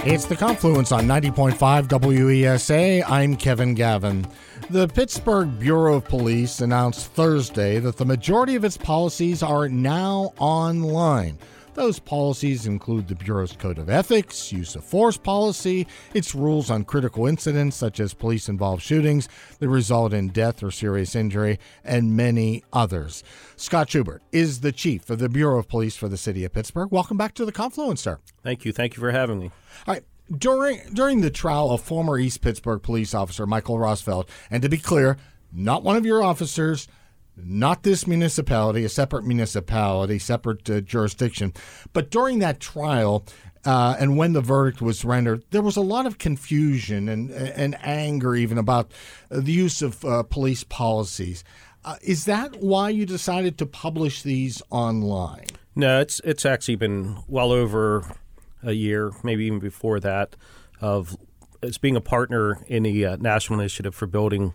It's The Confluence on 90.5 WESA. I'm Kevin Gavin. The Pittsburgh Bureau of Police announced Thursday that the majority of its policies are now online. Those policies include the Bureau's Code of Ethics, use of force policy, its rules on critical incidents such as police-involved shootings that result in death or serious injury, and many others. Scott Schubert is the chief of the Bureau of Police for the city of Pittsburgh. Welcome back to The Confluence, sir. Thank you. Thank you for having me. All right. During the trial of former East Pittsburgh police officer Michael Rosfeld, and to be clear, not one of your officers, not this municipality, a separate municipality, separate jurisdiction, but during that trial and when the verdict was rendered, there was a lot of confusion and anger even about the use of police policies. Is that why you decided to publish these online? No, it's actually been well over a year, maybe even before that, of as being a partner in the national initiative for building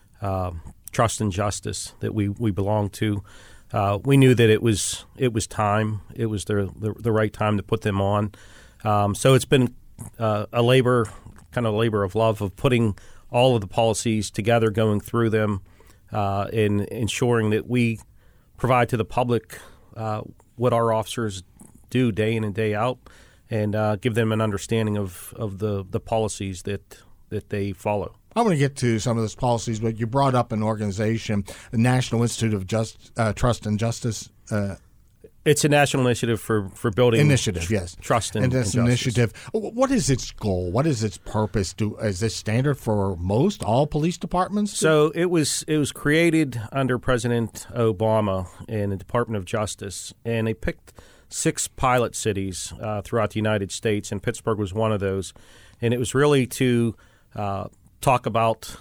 trust and justice that we belong to. We knew that it was time. It was the right time to put them on. So it's been a labor of love of putting all of the policies together, going through them, and ensuring that we provide to the public what our officers do day in and day out, and give them an understanding of the policies that they follow. I want to get to some of those policies, but you brought up an organization, the National Institute of Trust and Justice. It's a national initiative for building initiative, yes, trust and this justice. Initiative. What is its goal? What is its purpose? Is this standard for all police departments? So it was created under President Obama in the Department of Justice, and they picked 6 pilot cities throughout the United States, and Pittsburgh was one of those. And it was really to talk about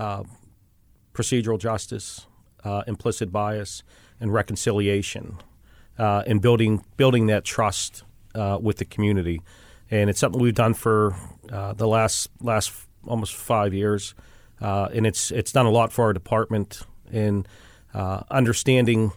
procedural justice, implicit bias, and reconciliation, and building that trust with the community. And it's something we've done for the last almost 5 years, and it's done a lot for our department in understanding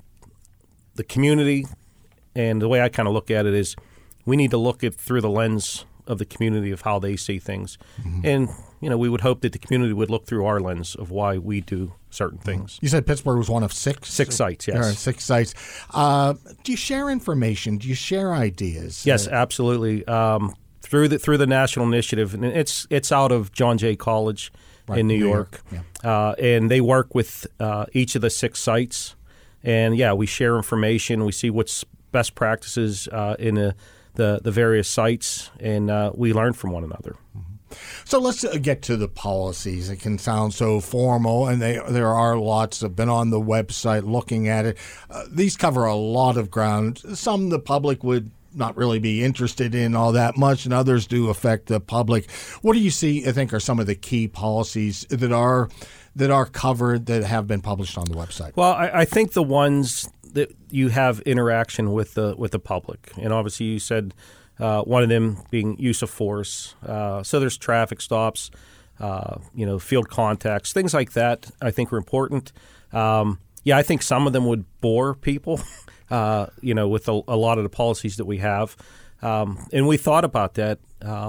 the community. And the way I kind of look at it is we need to look at through the lens of the community of how they see things. Mm-hmm. And, we would hope that the community would look through our lens of why we do certain things. You said Pittsburgh was one of 6? 6 sites, yes. 6 sites. Do you share information? Do you share ideas? Yes, absolutely. Through the national initiative, and it's out of John Jay College in New York. Yeah. And they work with each of the 6 sites. And, we share information. We see what's best practices in the various sites, and we learn from one another. Mm-hmm. So let's get to the policies. It can sound so formal, and there are lots. I've been on the website looking at it. These cover a lot of ground. Some the public would not really be interested in all that much, and others do affect the public. What do you see, I think, are some of the key policies that are covered that have been published on the website? Well, I think the ones that you have interaction with the public, and obviously you said one of them being use of force. So there's traffic stops, field contacts, things like that. I think are important. I think some of them would bore people, with a lot of the policies that we have, and we thought about that,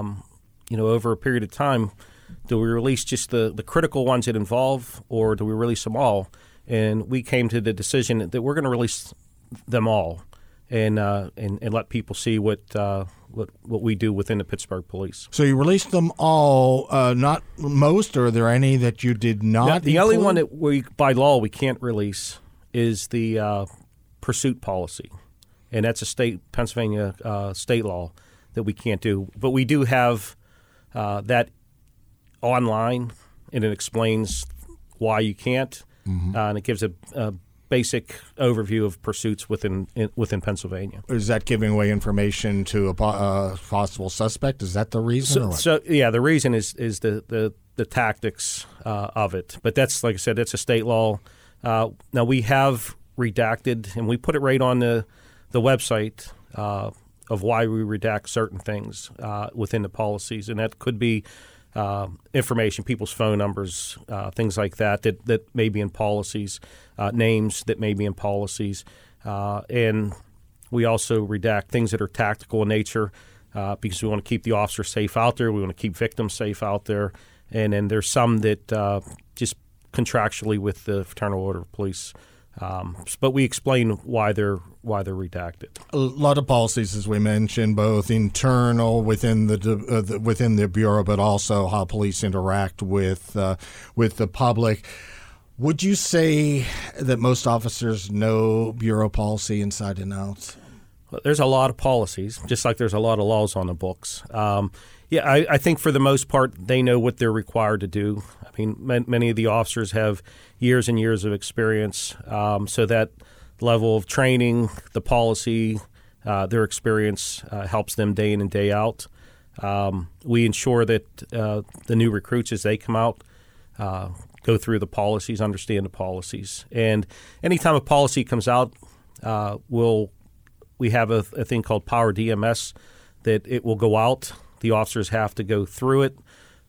over a period of time. Do we release just the critical ones that involve, or do we release them all? And we came to the decision that we're going to release them all, and let people see what we do within the Pittsburgh Police. So you released them all, not most, or are there any that you did not? The only one that by law we can't release is the pursuit policy, and that's a Pennsylvania state law that we can't do. But we do have that online, and it explains why you can't, and it gives a basic overview of pursuits within Pennsylvania. Is that giving away information to a possible suspect? Is that the reason? The reason is the tactics of it. But that's, like I said, that's a state law. Now we have redacted, and we put it right on the website of why we redact certain things within the policies, and that could be information, people's phone numbers, things like that may be in policies, names that may be in policies. And we also redact things that are tactical in nature, because we want to keep the officer safe out there. We want to keep victims safe out there. And then there's some that just contractually with the Fraternal Order of Police. But we explain why they're redacted. A lot of policies, as we mentioned, both internal within the Bureau, but also how police interact with the public. Would you say that most officers know Bureau policy inside and out? Well, there's a lot of policies, just like there's a lot of laws on the books. I think for the most part, they know what they're required to do. I mean, many of the officers have years and years of experience, so that level of training, the policy, their experience helps them day in and day out. We ensure that the new recruits, as they come out, go through the policies, understand the policies. And anytime a policy comes out, we have a thing called Power DMS that it will go out. The officers have to go through it,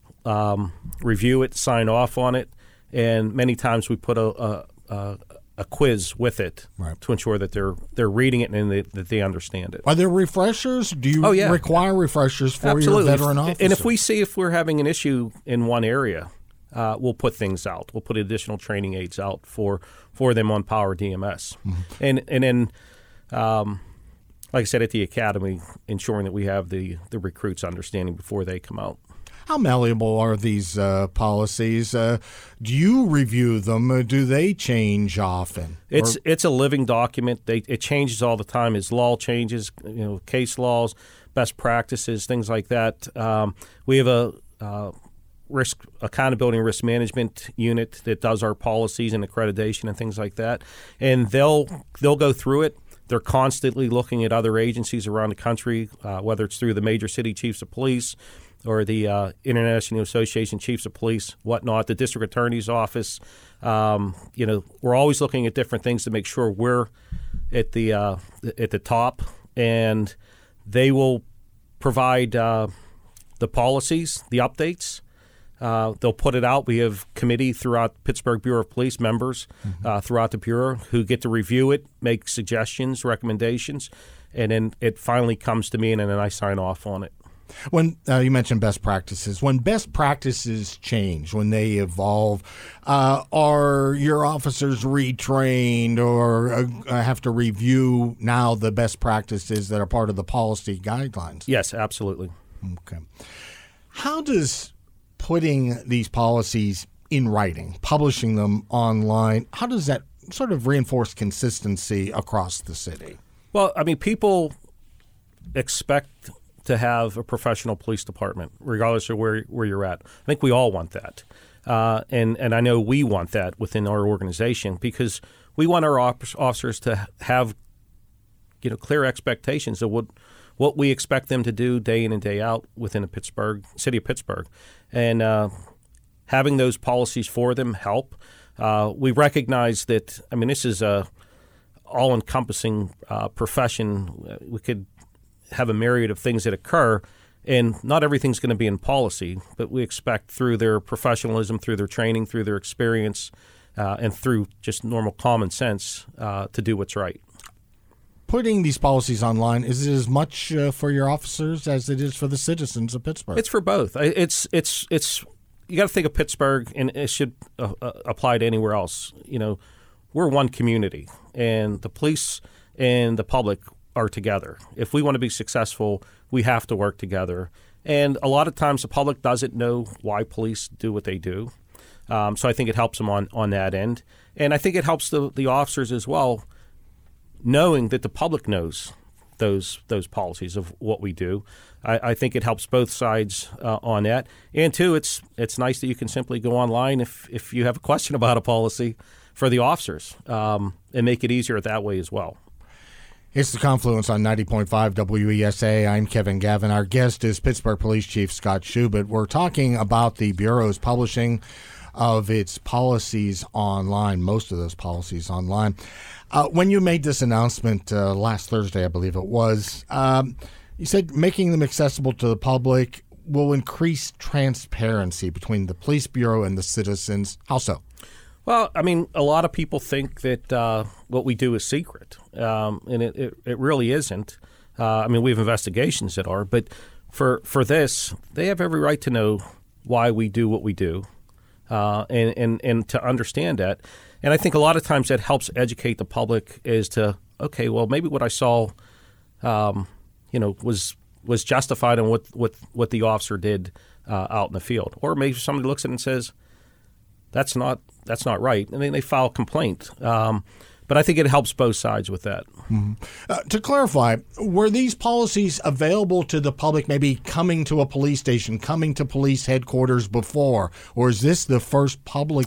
review it, sign off on it, and many times we put a quiz with it to ensure that they're reading it and that they understand it. Are there refreshers? Do you require refreshers for Absolutely. Your veteran officers? And if we see if we're having an issue in one area, we'll put things out. We'll put additional training aids out for them on Power DMS. Mm-hmm. And then like I said, at the academy, ensuring that we have the recruits understanding before they come out. How malleable are these policies? Do you review them? Do they change often? It's a living document. It changes all the time as law changes, case laws, best practices, things like that. We have a risk accountability and risk management unit that does our policies and accreditation and things like that, and they'll go through it. They're constantly looking at other agencies around the country, whether it's through the Major City Chiefs of Police or the International Association of Chiefs of Police, whatnot, the District Attorney's Office. We're always looking at different things to make sure we're at the top, and they will provide the policies, the updates. They'll put it out. We have committee throughout Pittsburgh Bureau of Police members throughout the Bureau who get to review it, make suggestions, recommendations, and then it finally comes to me, and then I sign off on it. When you mentioned best practices, when best practices change, when they evolve, are your officers retrained or have to review now the best practices that are part of the policy guidelines? Yes, absolutely. Okay. How does putting these policies in writing, publishing them online, how does that sort of reinforce consistency across the city? Well, I mean, people expect to have a professional police department, regardless of where you're at. I think we all want that. And I know we want that within our organization because we want our officers to have clear expectations of what we expect them to do day in and day out within the city of Pittsburgh. And having those policies for them help. We recognize that, this is a all-encompassing profession. We could have a myriad of things that occur, and not everything's going to be in policy, but we expect through their professionalism, through their training, through their experience, and through just normal common sense to do what's right. Putting these policies online, is it as much for your officers as it is for the citizens of Pittsburgh? It's for both. It's you got to think of Pittsburgh, and it should apply to anywhere else. We're one community, and the police and the public are together. If we want to be successful, we have to work together. And a lot of times the public doesn't know why police do what they do. So I think it helps them on that end. And I think it helps the officers as well, knowing that the public knows those policies of what we do. I think it helps both sides on that. And two, it's nice that you can simply go online if you have a question about a policy for the officers and make it easier that way as well. It's The Confluence on 90.5 WESA. I'm Kevin Gavin. Our guest is Pittsburgh Police Chief Scott Schubert. We're talking about the Bureau's publishing of its policies online, most of those policies online. When you made this announcement last Thursday, I believe it was, you said making them accessible to the public will increase transparency between the police bureau and the citizens. How so? Well, a lot of people think that what we do is secret, and it really isn't. We have investigations that are, but for this, they have every right to know why we do what we do, and to understand that. And I think a lot of times that helps educate the public is to, okay, well, maybe what I saw, was justified in what the officer did out in the field, or maybe somebody looks at it and says, that's not right, and then they file a complaint. But I think it helps both sides with that. Mm-hmm. To clarify, were these policies available to the public, maybe coming to a police station, coming to police headquarters before, or is this the first public,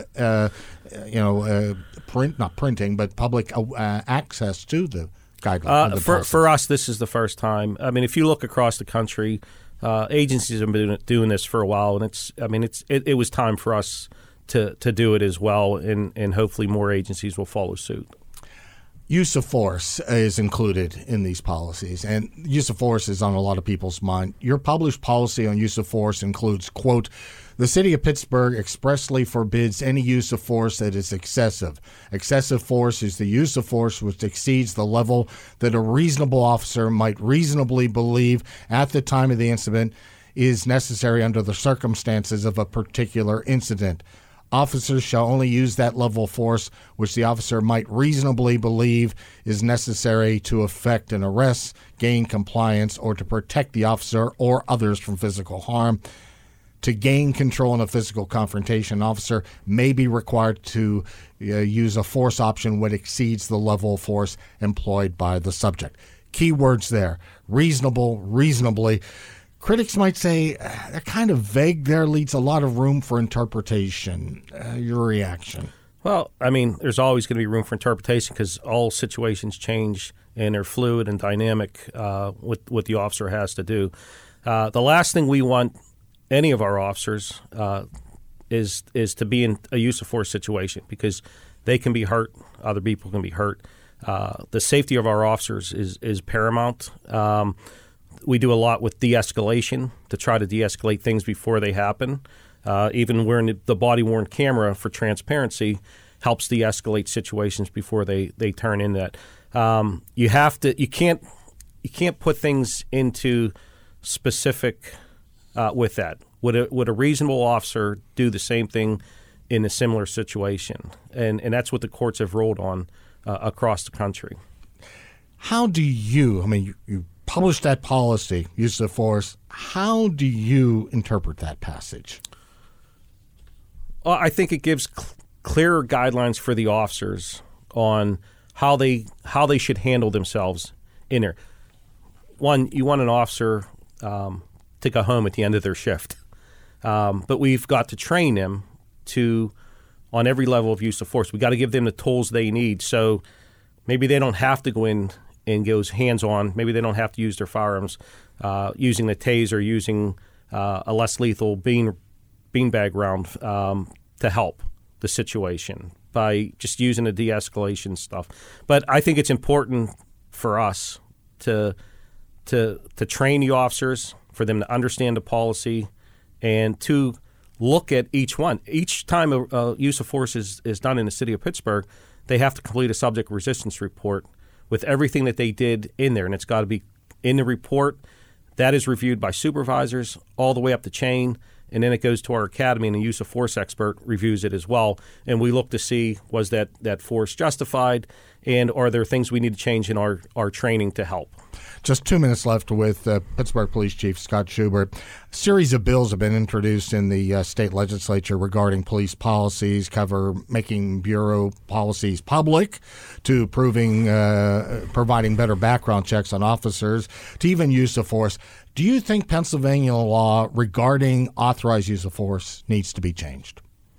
public access to the guidelines? For us, this is the first time. I mean, if you look across the country, agencies have been doing this for a while, and it was time for us to do it as well, and hopefully more agencies will follow suit. Use of force is included in these policies, and use of force is on a lot of people's mind. Your published policy on use of force includes, quote, the city of Pittsburgh expressly forbids any use of force that is excessive. Excessive force is the use of force which exceeds the level that a reasonable officer might reasonably believe at the time of the incident is necessary under the circumstances of a particular incident. Officers shall only use that level of force which the officer might reasonably believe is necessary to effect an arrest, gain compliance, or to protect the officer or others from physical harm. To gain control in a physical confrontation, an officer may be required to use a force option when it exceeds the level of force employed by the subject. Key words there: reasonable, reasonably. Critics might say they're kind of vague there, leaves a lot of room for interpretation. Your reaction? Well, there's always going to be room for interpretation because all situations change and they're fluid and dynamic with what the officer has to do. The last thing we want any of our officers is to be in a use of force situation because they can be hurt, other people can be hurt. The safety of our officers is paramount. We do a lot with de-escalation to try to de-escalate things before they happen. Even wearing the body-worn camera for transparency helps de-escalate situations before they turn in that. You can't put things into specific with that. Would a reasonable officer do the same thing in a similar situation? And that's what the courts have ruled on across the country. How do you published that policy, use of force. How do you interpret that passage? Well, I think it gives clearer guidelines for the officers on how they should handle themselves in there. One, you want an officer to go home at the end of their shift, but we've got to train them on every level of use of force. We got to give them the tools they need. So maybe they don't have to go in and goes hands-on. Maybe they don't have to use their firearms, using the taser, using a less lethal beanbag round to help the situation by just using the de-escalation stuff. But I think it's important for us to train the officers, for them to understand the policy, and to look at each one. Each time a use of force is done in the city of Pittsburgh, they have to complete a subject resistance report with everything that they did in there, and it's got to be in the report. That is reviewed by supervisors all the way up the chain, and then it goes to our academy, and the use of force expert reviews it as well. And we look to see, was that force justified, and are there things we need to change in our training to help? Just 2 minutes left with Pittsburgh Police Chief Scott Schubert. A series of bills have been introduced in the state legislature regarding police policies, making bureau policies public, to providing better background checks on officers, to even use of force. Do you think Pennsylvania law regarding authorized use of force needs to be changed?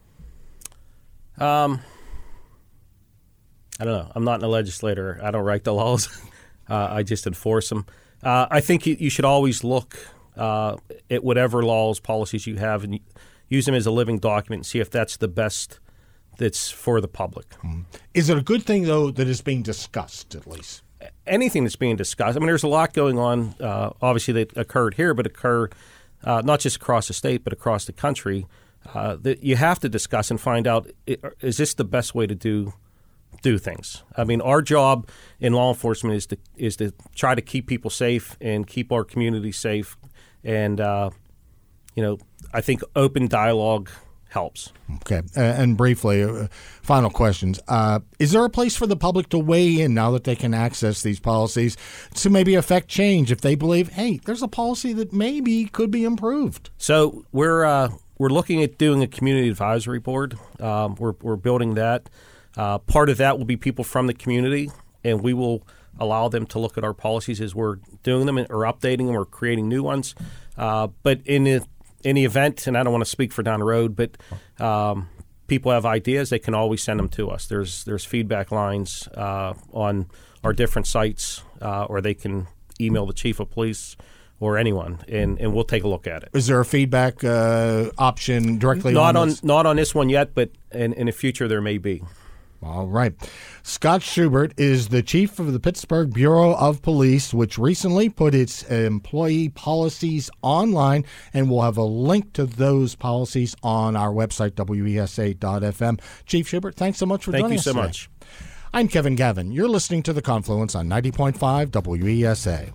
I don't know. I'm not a legislator. I don't write the laws. I just enforce them. I think you should always look at whatever laws, policies you have, and use them as a living document and see if that's the best that's for the public. Is it a good thing, though, that it's being discussed, at least? Anything that's being discussed. There's a lot going on, obviously, that occurred here, but occur not just across the state, but across the country, that you have to discuss and find out, is this the best way to do do things. I mean, our job in law enforcement is to try to keep people safe and keep our community safe. And, I think open dialogue helps. Okay. And briefly, final questions. Is there a place for the public to weigh in now that they can access these policies to maybe affect change if they believe, hey, there's a policy that maybe could be improved? So we're looking at doing a community advisory board. We're building that. Part of that will be people from the community, and we will allow them to look at our policies as we're doing them or updating them or creating new ones. But in the event, and I don't want to speak for down the road, but people have ideas, they can always send them to us. There's feedback lines on our different sites, or they can email the chief of police or anyone, and we'll take a look at it. Is there a feedback option directly not on this one yet, but in the future there may be. All right. Scott Schubert is the chief of the Pittsburgh Bureau of Police, which recently put its employee policies online, and we'll have a link to those policies on our website, wesa.fm. Chief Schubert, thanks so much for joining us today. Thank you so much. I'm Kevin Gavin. You're listening to The Confluence on 90.5 WESA.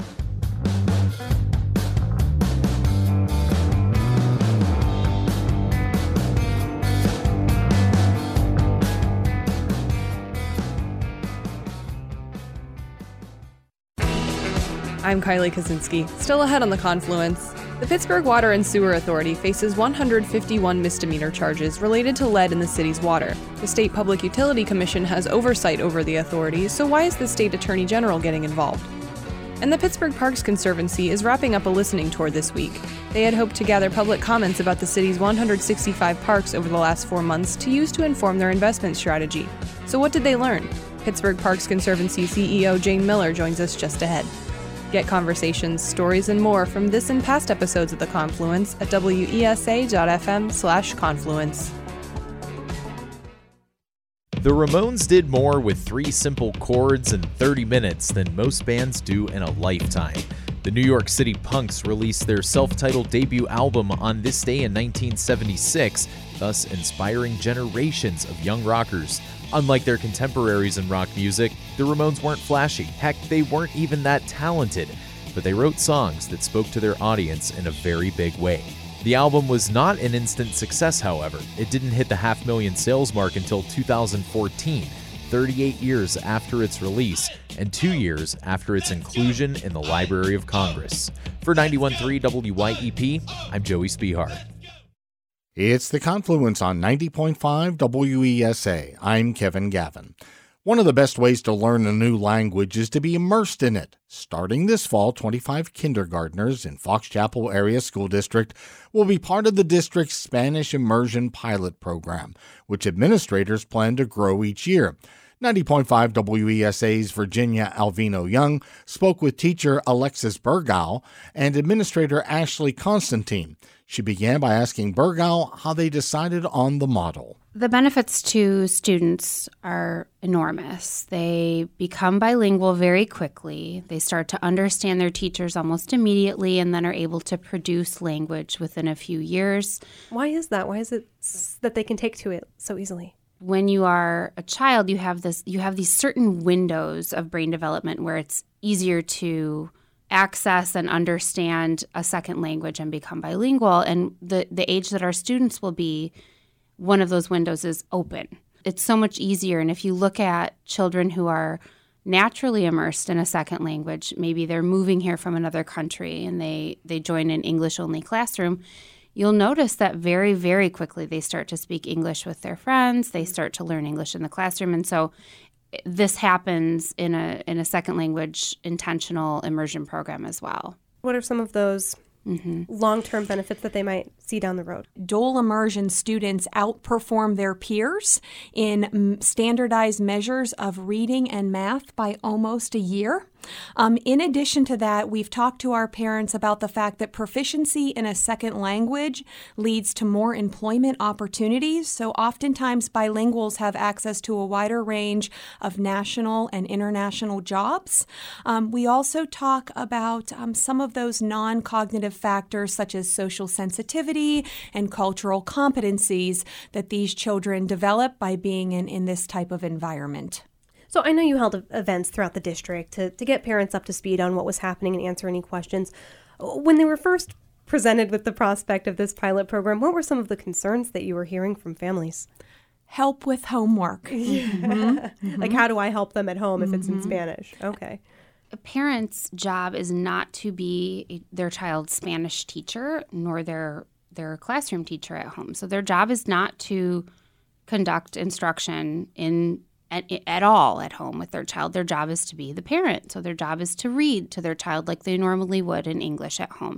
I'm Kylie Kaczynski. Still ahead on The Confluence. The Pittsburgh Water and Sewer Authority faces 151 misdemeanor charges related to lead in the city's water. The State Public Utility Commission has oversight over the authority, so why is the State Attorney General getting involved? And the Pittsburgh Parks Conservancy is wrapping up a listening tour this week. They had hoped to gather public comments about the city's 165 parks over the last 4 months to use to inform their investment strategy. So what did they learn? Pittsburgh Parks Conservancy CEO Jane Miller joins us just ahead. Get conversations, stories, and more from this and past episodes of The Confluence at wesa.fm/confluence. The Ramones did more with 3 simple chords and 30 minutes than most bands do in a lifetime. The New York City Punks released their self-titled debut album on this day in 1976, thus inspiring generations of young rockers. Unlike their contemporaries in rock music, the Ramones weren't flashy. Heck, they weren't even that talented. But they wrote songs that spoke to their audience in a very big way. The album was not an instant success, however. It didn't hit the 500,000 sales mark until 2014, 38 years after its release, and 2 years after its inclusion in the Library of Congress. For 91.3 WYEP, I'm Joey Spihar. It's The Confluence on 90.5 WESA. I'm Kevin Gavin. One of the best ways to learn a new language is to be immersed in it. Starting this fall, 25 kindergartners in Fox Chapel Area School District will be part of the district's Spanish Immersion Pilot Program, which administrators plan to grow each year. 90.5 WESA's Virginia Alvino Young spoke with teacher Alexis Burgow and administrator Ashley Constantine. She began by asking Burgow how they decided on the model. The benefits to students are enormous. They become bilingual very quickly. They start to understand their teachers almost immediately and then are able to produce language within a few years. Why is that? Why is it that they can take to it so easily? When you are a child, you have these certain windows of brain development where it's easier to access and understand a second language and become bilingual. And the age that our students will be, one of those windows is open. It's so much easier. And if you look at children who are naturally immersed in a second language, maybe they're moving here from another country and they join an English-only classroom, you'll notice that very, very quickly they start to speak English with their friends. They start to learn English in the classroom. And so this happens in a second language intentional immersion program as well. What are some of those long-term benefits that they might see down the road? Dual immersion students outperform their peers in standardized measures of reading and math by almost a year. In addition to that, we've talked to our parents about the fact that proficiency in a second language leads to more employment opportunities. So oftentimes bilinguals have access to a wider range of national and international jobs. We also talk about some of those non-cognitive factors such as social sensitivity and cultural competencies that these children develop by being in this type of environment. So I know you held events throughout the district to get parents up to speed on what was happening and answer any questions. When they were first presented with the prospect of this pilot program, what were some of the concerns that you were hearing from families? Help with homework. Like, how do I help them at home if it's in Spanish? Okay. A parent's job is not to be their child's Spanish teacher nor their classroom teacher at home. So their job is not to conduct instruction at all at home with their child. Their job is to be the parent. So their job is to read to their child like they normally would in English at home.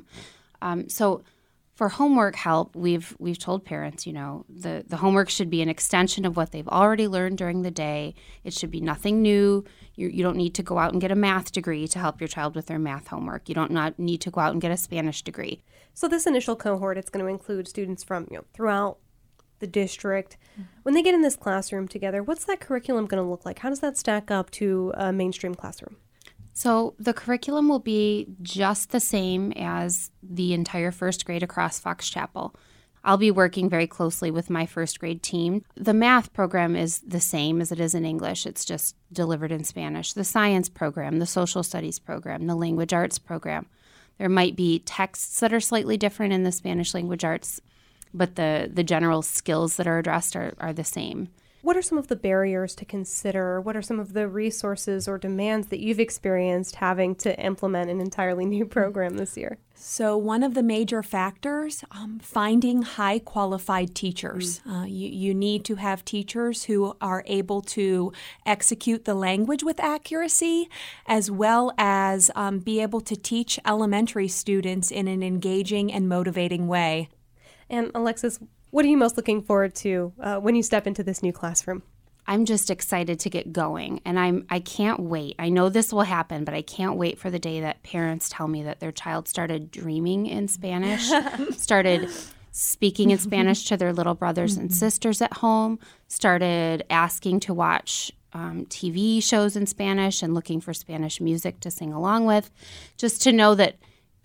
So for homework help, we've told parents, the homework should be an extension of what they've already learned during the day. It should be nothing new. You don't need to go out and get a math degree to help your child with their math homework. You don't not need to go out and get a Spanish degree. So this initial cohort, it's going to include students from throughout the district. When they get in this classroom together, what's that curriculum going to look like? How does that stack up to a mainstream classroom? So the curriculum will be just the same as the entire first grade across Fox Chapel. I'll be working very closely with my first grade team. The math program is the same as it is in English. It's just delivered in Spanish. The science program, the social studies program, the language arts program. There might be texts that are slightly different in the Spanish language arts, but the general skills that are addressed are the same. What are some of the barriers to consider? What are some of the resources or demands that you've experienced having to implement an entirely new program this year? So one of the major factors, finding high qualified teachers. You need to have teachers who are able to execute the language with accuracy, as well as be able to teach elementary students in an engaging and motivating way. And Alexis, what are you most looking forward to when you step into this new classroom? I'm just excited to get going, and I can't wait. I know this will happen, but I can't wait for the day that parents tell me that their child started dreaming in Spanish, started speaking in Spanish to their little brothers and sisters at home, started asking to watch TV shows in Spanish and looking for Spanish music to sing along with, just to know that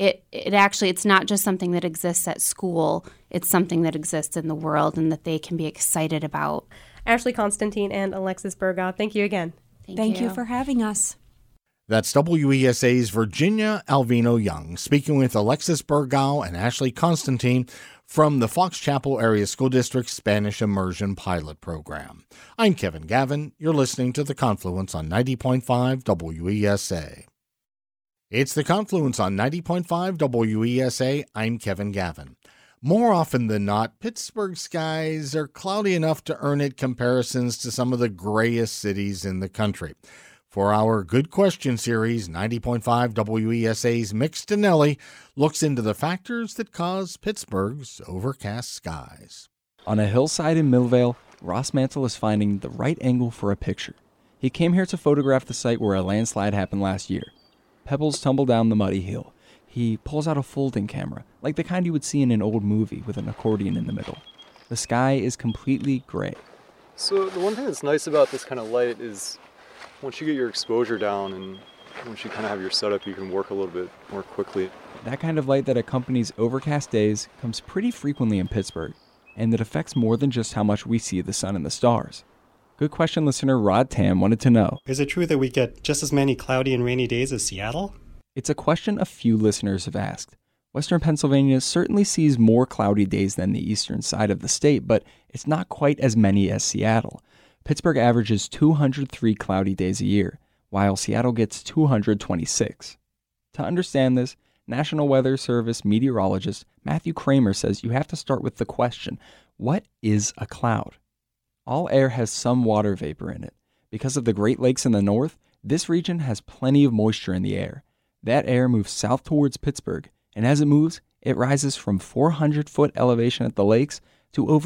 it's not just something that exists at school, it's something that exists in the world and that they can be excited about. Ashley Constantine and Alexis Burgow, thank you again. Thank you for having us. That's WESA's Virginia Alvino Young speaking with Alexis Burgow and Ashley Constantine from the Fox Chapel Area School District Spanish Immersion Pilot Program. I'm Kevin Gavin. You're listening to The Confluence on 90.5 WESA. It's The Confluence on 90.5 WESA. I'm Kevin Gavin. More often than not, Pittsburgh skies are cloudy enough to earn it comparisons to some of the grayest cities in the country. For our Good Question series, 90.5 WESA's Mick Stinelli looks into the factors that cause Pittsburgh's overcast skies. On a hillside in Millvale, Ross Mantle is finding the right angle for a picture. He came here to photograph the site where a landslide happened last year. Pebbles tumble down the muddy hill. He pulls out a folding camera, like the kind you would see in an old movie with an accordion in the middle. The sky is completely gray. So the one thing that's nice about this kind of light is once you get your exposure down and once you kind of have your setup, you can work a little bit more quickly. That kind of light that accompanies overcast days comes pretty frequently in Pittsburgh, and it affects more than just how much we see the sun and the stars. Good Question listener Rod Tam wanted to know, is it true that we get just as many cloudy and rainy days as Seattle? It's a question a few listeners have asked. Western Pennsylvania certainly sees more cloudy days than the eastern side of the state, but it's not quite as many as Seattle. Pittsburgh averages 203 cloudy days a year, while Seattle gets 226. To understand this, National Weather Service meteorologist Matthew Kramer says you have to start with the question, what is a cloud? All air has some water vapor in it. Because of the Great Lakes in the north, this region has plenty of moisture in the air. That air moves south towards Pittsburgh, and as it moves, it rises from 400-foot elevation at the lakes to over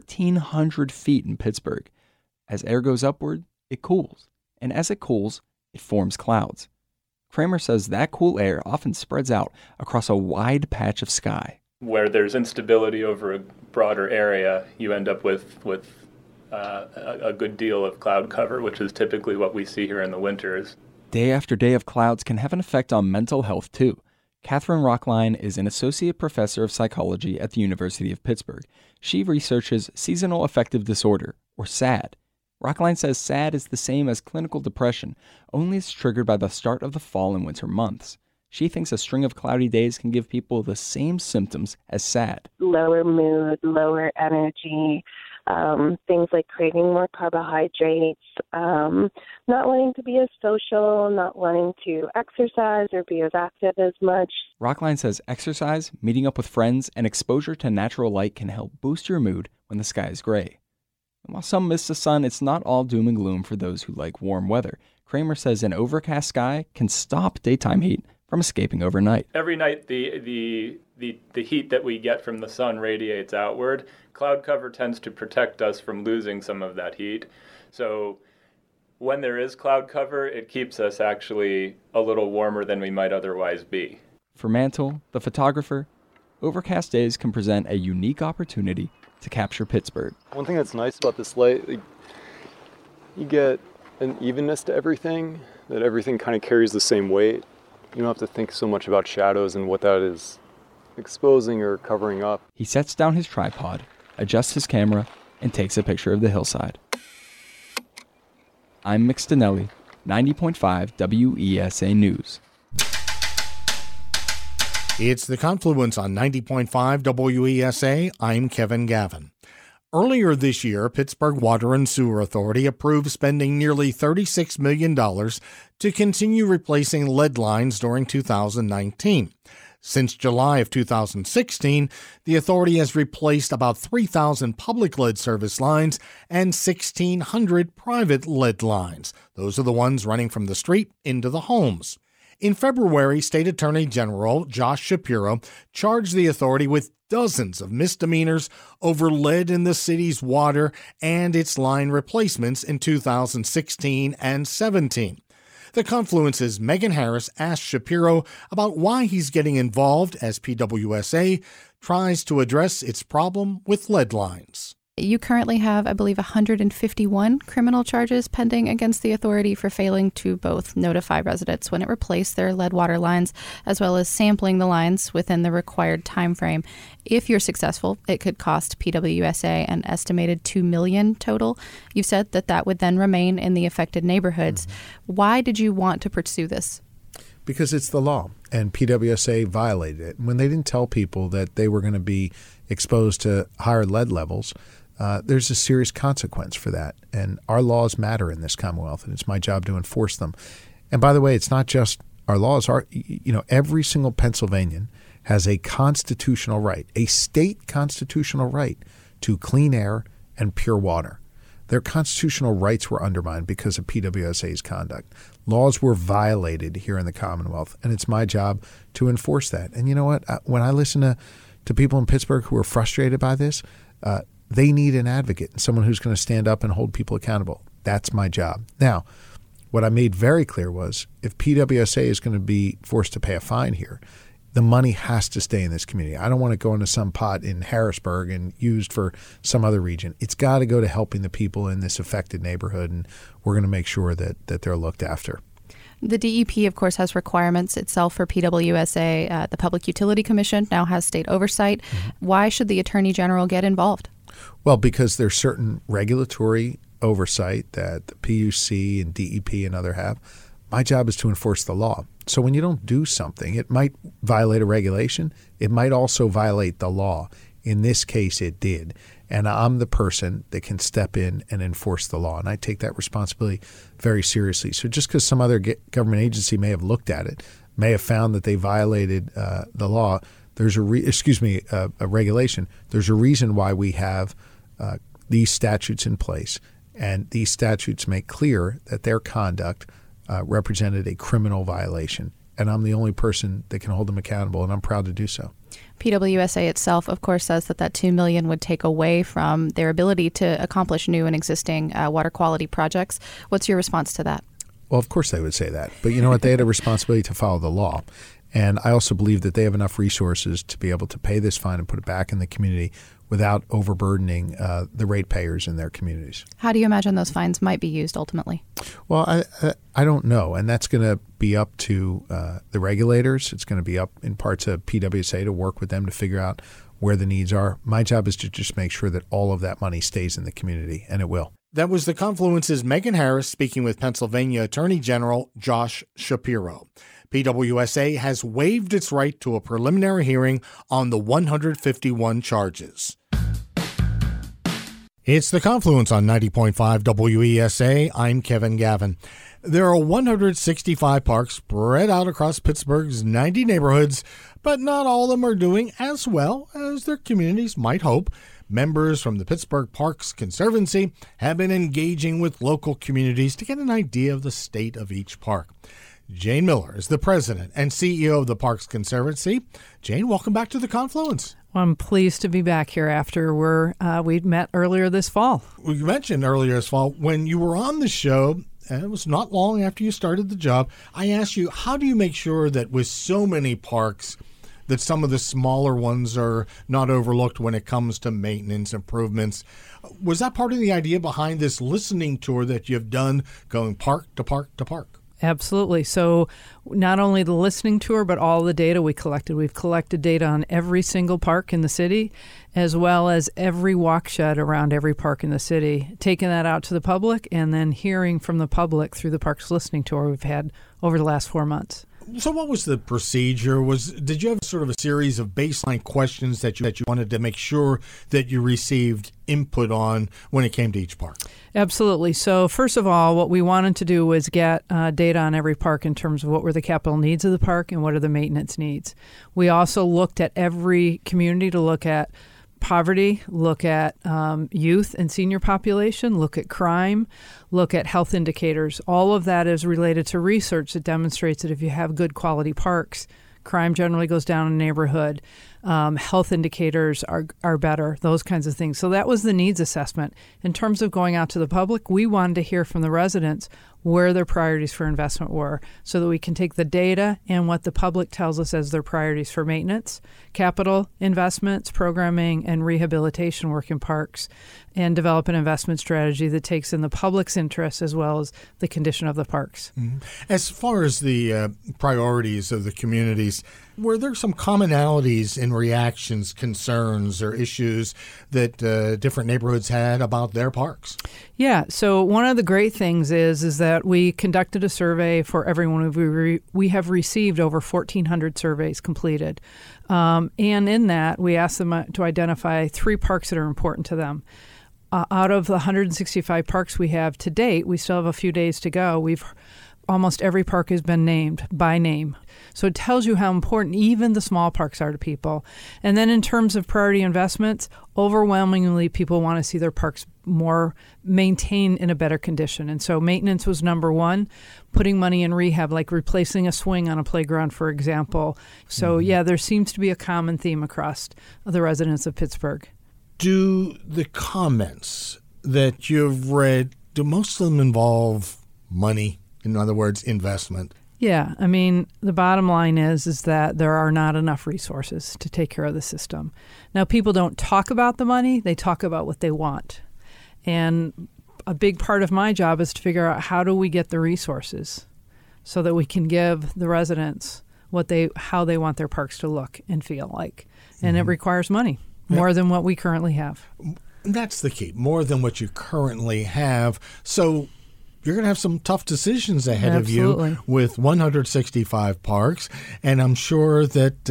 1,300 feet in Pittsburgh. As air goes upward, it cools, and as it cools, it forms clouds. Kramer says that cool air often spreads out across a wide patch of sky. Where there's instability over a broader area, you end up with a good deal of cloud cover, which is typically what we see here in the winters. Day after day of clouds can have an effect on mental health, too. Catherine Rockline is an associate professor of psychology at the University of Pittsburgh. She researches seasonal affective disorder, or SAD. Rockline says SAD is the same as clinical depression, only it's triggered by the start of the fall and winter months. She thinks a string of cloudy days can give people the same symptoms as SAD. Lower mood, lower energy, things like craving more carbohydrates, not wanting to be as social, not wanting to exercise or be as active as much. Rockline says exercise, meeting up with friends, and exposure to natural light can help boost your mood when the sky is gray. And while some miss the sun, it's not all doom and gloom for those who like warm weather. Kramer says an overcast sky can stop daytime heat from escaping overnight. Every night, the heat that we get from the sun radiates outward. Cloud cover tends to protect us from losing some of that heat. So when there is cloud cover, it keeps us actually a little warmer than we might otherwise be. For Mantle, the photographer, overcast days can present a unique opportunity to capture Pittsburgh. One thing that's nice about this light, you get an evenness to everything, that everything kind of carries the same weight. You don't have to think so much about shadows and what that is exposing or covering up. He sets down his tripod, adjusts his camera, and takes a picture of the hillside. I'm Mick Stinelli, 90.5 WESA News. It's The Confluence on 90.5 WESA. I'm Kevin Gavin. Earlier this year, Pittsburgh Water and Sewer Authority approved spending nearly $36 million to continue replacing lead lines during 2019. Since July of 2016, the authority has replaced about 3,000 public lead service lines and 1,600 private lead lines. Those are the ones running from the street into the homes. In February, State Attorney General Josh Shapiro charged the authority with dozens of misdemeanors over lead in the city's water and its line replacements in 2016 and 17. The Confluence's Megan Harris asked Shapiro about why he's getting involved as PWSA tries to address its problem with lead lines. You currently have, I believe, 151 criminal charges pending against the authority for failing to both notify residents when it replaced their lead water lines, as well as sampling the lines within the required time frame. If you're successful, it could cost PWSA an estimated $2 million total. You've said that would then remain in the affected neighborhoods. Why did you want to pursue this? Because it's the law, and PWSA violated it. When they didn't tell people that they were going to be exposed to higher lead levels, there's a serious consequence for that. And our laws matter in this Commonwealth, and it's my job to enforce them. And by the way, it's not just our laws. Every single Pennsylvanian has a constitutional right, a state constitutional right to clean air and pure water. Their constitutional rights were undermined because of PWSA's conduct. Laws were violated here in the Commonwealth, and it's my job to enforce that. And you know what? When I listen to people in Pittsburgh who are frustrated by this, they need an advocate and someone who's going to stand up and hold people accountable. That's my job. Now, what I made very clear was if PWSA is going to be forced to pay a fine here, the money has to stay in this community. I don't want to go into some pot in Harrisburg and used for some other region. It's got to go to helping the people in this affected neighborhood, and we're going to make sure that they're looked after. The DEP, of course, has requirements itself for PWSA. The Public Utility Commission now has state oversight. Why should the Attorney General get involved? Well, because there's certain regulatory oversight that the PUC and DEP and other have. My job is to enforce the law. So when you don't do something, it might violate a regulation. It might also violate the law. In this case, it did. And I'm the person that can step in and enforce the law. And I take that responsibility very seriously. So just because some other government agency may have looked at it, may have found that they violated the law, there's a regulation. There's a reason why we have these statutes in place. And these statutes make clear that their conduct represented a criminal violation. And I'm the only person that can hold them accountable, and I'm proud to do so. PWSA itself, of course, says that $2 million would take away from their ability to accomplish new and existing water quality projects. What's your response to that? Well, of course they would say that. But you know what? They had a responsibility to follow the law. And I also believe that they have enough resources to be able to pay this fine and put it back in the community without overburdening the ratepayers in their communities. How do you imagine those fines might be used ultimately? Well, I don't know. And that's going to be up to the regulators. It's going to be up in part to PWSA to work with them to figure out where the needs are. My job is to just make sure that all of that money stays in the community, and it will. That was the Confluence's Megan Harris speaking with Pennsylvania Attorney General Josh Shapiro. PWSA has waived its right to a preliminary hearing on the 151 charges. It's the Confluence on 90.5 WESA. I'm Kevin Gavin. There are 165 parks spread out across Pittsburgh's 90 neighborhoods, but not all of them are doing as well as their communities might hope. Members from the Pittsburgh Parks Conservancy have been engaging with local communities to get an idea of the state of each park. Jane Miller is the president and CEO of the Parks Conservancy. Jane, welcome back to the Confluence. Well, I'm pleased to be back here after we met earlier this fall. We mentioned earlier this fall when you were on the show, and it was not long after you started the job, I asked you, how do you make sure that with so many parks that some of the smaller ones are not overlooked when it comes to maintenance improvements? Was that part of the idea behind this listening tour that you've done, going park to park to park? Absolutely. So not only the listening tour, but all the data we collected. We've collected data on every single park in the city, as well as every walk shed around every park in the city, taking that out to the public and then hearing from the public through the parks listening tour we've had over the last 4 months. So what was the procedure? Did you have sort of a series of baseline questions that you wanted to make sure that you received input on when it came to each park? Absolutely. So first of all, what we wanted to do was get data on every park in terms of what were the capital needs of the park and what are the maintenance needs. We also looked at every community to look at poverty, look at youth and senior population, look at crime, look at health indicators. All of that is related to research that demonstrates that if you have good quality parks, crime generally goes down in a neighborhood. Health indicators are better, those kinds of things. So that was the needs assessment. In terms of going out to the public, we wanted to hear from the residents where their priorities for investment were so that we can take the data and what the public tells us as their priorities for maintenance, capital investments, programming, and rehabilitation work in parks, and develop an investment strategy that takes in the public's interests as well as the condition of the parks. Mm-hmm. As far as the priorities of the communities, were there some commonalities in reactions, concerns, or issues that different neighborhoods had about their parks? Yeah. So one of the great things is that we conducted a survey for everyone. We have received over 1,400 surveys completed. And in that, we asked them to identify 3 parks that are important to them. Out of the 165 parks we have to date, we still have a few days to go. Almost every park has been named by name. So it tells you how important even the small parks are to people. And then in terms of priority investments, overwhelmingly people want to see their parks more maintained in a better condition. And so maintenance was number one, putting money in rehab, like replacing a swing on a playground, for example. So there seems to be a common theme across the residents of Pittsburgh. Do the comments that you've read, do most of them involve money? In other words, investment? Yeah. I mean, the bottom line is that there are not enough resources to take care of the system. Now, people don't talk about the money. They talk about what they want. And a big part of my job is to figure out how do we get the resources so that we can give the residents how they want their parks to look and feel like. And it requires money, more than what we currently have. That's the key, more than what you currently have. So you're going to have some tough decisions ahead of you with 165 parks. And I'm sure that,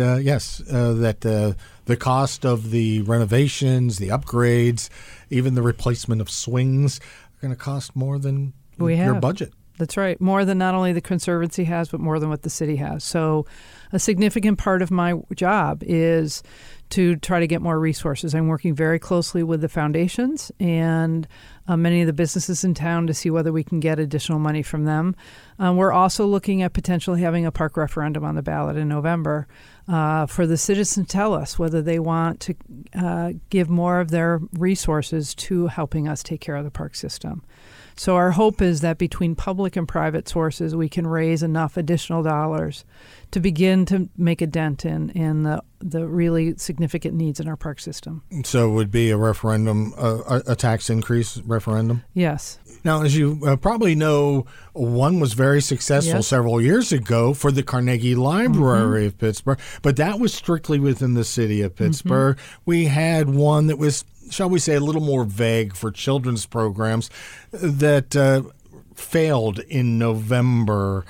the cost of the renovations, the upgrades, even the replacement of swings are going to cost more than your budget. That's right. More than not only the Conservancy has, but more than what the city has. So a significant part of my job is to try to get more resources. I'm working very closely with the foundations and many of the businesses in town to see whether we can get additional money from them. We're also looking at potentially having a park referendum on the ballot in November for the citizens to tell us whether they want to give more of their resources to helping us take care of the park system. So our hope is that between public and private sources, we can raise enough additional dollars to begin to make a dent in the really significant needs in our park system. So it would be a referendum, a tax increase referendum? Yes. Now, as you probably know, one was very successful several years ago for the Carnegie Library of Pittsburgh, but that was strictly within the city of Pittsburgh. We had one that was, shall we say, a little more vague for children's programs that failed in November.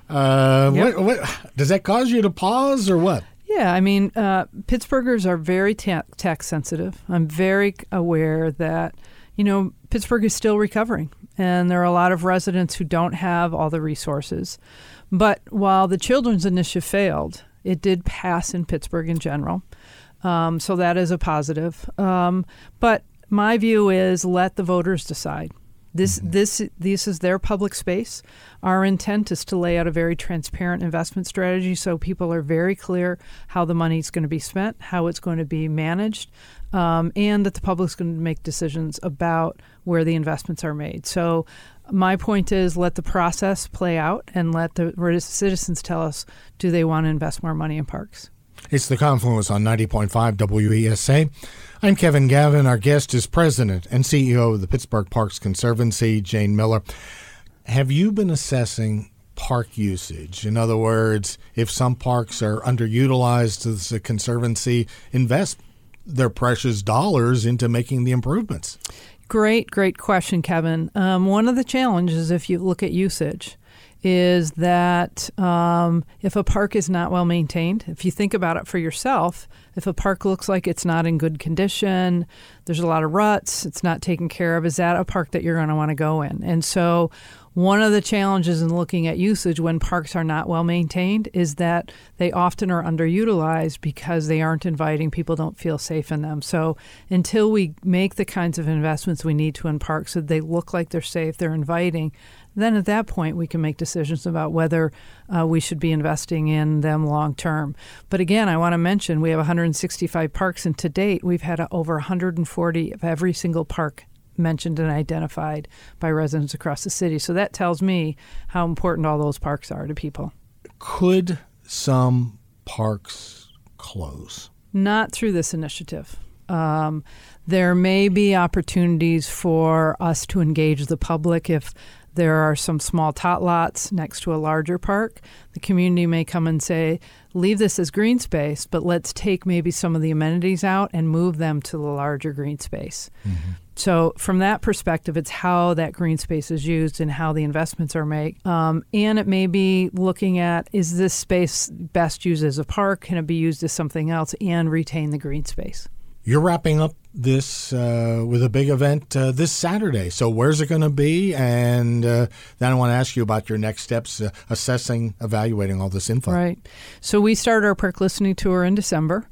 What does that cause you to pause or what? Yeah, I mean, Pittsburghers are very tax sensitive. I'm very aware that, Pittsburgh is still recovering, and there are a lot of residents who don't have all the resources. But while the Children's Initiative failed, it did pass in Pittsburgh in general. So that is a positive. But my view is let the voters decide. This is their public space. Our intent is to lay out a very transparent investment strategy so people are very clear how the money is going to be spent, how it's going to be managed, and that the public's going to make decisions about where the investments are made. So my point is let the process play out and let the citizens tell us, do they want to invest more money in parks? It's The Confluence on 90.5 WESA. I'm Kevin Gavin. Our guest is President and CEO of the Pittsburgh Parks Conservancy, Jane Miller. Have you been assessing park usage? In other words, if some parks are underutilized, does the Conservancy invest their precious dollars into making the improvements? Great question, Kevin. One of the challenges, if you look at usage, is that if a park is not well maintained, if you think about it for yourself, if a park looks like it's not in good condition, there's a lot of ruts, it's not taken care of, is that a park that you're going to want to go in? And so one of the challenges in looking at usage when parks are not well maintained is that they often are underutilized because they aren't inviting, people don't feel safe in them. So until we make the kinds of investments we need to in parks so they look like they're safe, they're inviting, then at that point we can make decisions about whether we should be investing in them long term. But again, I want to mention we have 165 parks, and to date we've had over 140 of every single park mentioned and identified by residents across the city. So that tells me how important all those parks are to people. Could some parks close? Not through this initiative. There may be opportunities for us to engage the public if there are some small tot lots next to a larger park. The community may come and say, leave this as green space, but let's take maybe some of the amenities out and move them to the larger green space. Mm-hmm. So from that perspective, it's how that green space is used and how the investments are made. And it may be looking at, is this space best used as a park? Can it be used as something else and retain the green space? You're wrapping up this with a big event this Saturday. So where's it going to be? And then I want to ask you about your next steps, assessing, evaluating all this info. Right. So we started our park listening tour in December.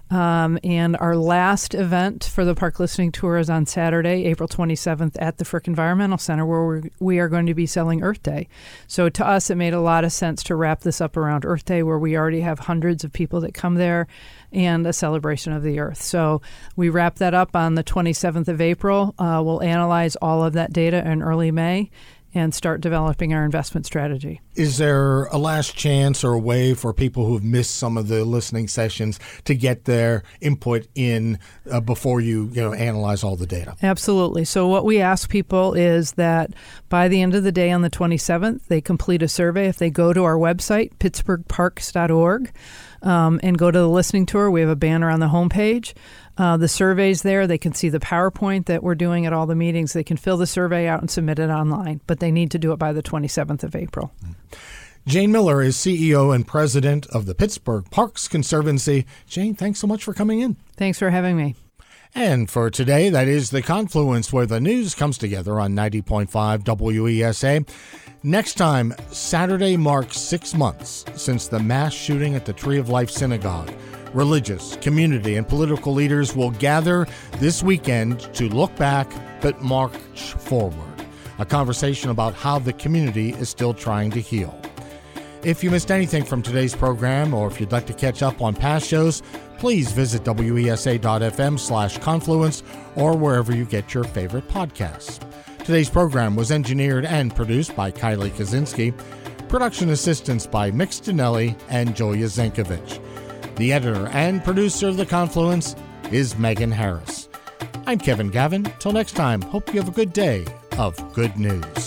And our last event for the park listening tour is on Saturday, April 27th at the Frick Environmental Center, where we are going to be selling Earth Day. So to us, it made a lot of sense to wrap this up around Earth Day, where we already have hundreds of people that come there and a celebration of the Earth. So we wrap that up on the 27th of April. We'll analyze all of that data in early May and start developing our investment strategy. Is there a last chance or a way for people who have missed some of the listening sessions to get their input in before you analyze all the data? Absolutely. So what we ask people is that by the end of the day on the 27th, they complete a survey. If they go to our website, pittsburghparks.org, and go to the listening tour, we have a banner on the homepage. The survey's there. They can see the PowerPoint that we're doing at all the meetings. They can fill the survey out and submit it online, but they need to do it by the 27th of April. Jane Miller is CEO and President of the Pittsburgh Parks Conservancy. Jane, thanks so much for coming in. Thanks for having me. And for today, that is The Confluence, where the news comes together on 90.5 WESA. Next time, Saturday marks 6 months since the mass shooting at the Tree of Life Synagogue. Religious, community, and political leaders will gather this weekend to look back but march forward. A conversation about how the community is still trying to heal. If you missed anything from today's program, or if you'd like to catch up on past shows, please visit WESA.fm/confluence or wherever you get your favorite podcasts. Today's program was engineered and produced by Kylie Kaczynski. Production assistance by Mick Stinelli and Julia Zenkovich. The editor and producer of The Confluence is Megan Harris. I'm Kevin Gavin. Till next time, hope you have a good day of good news.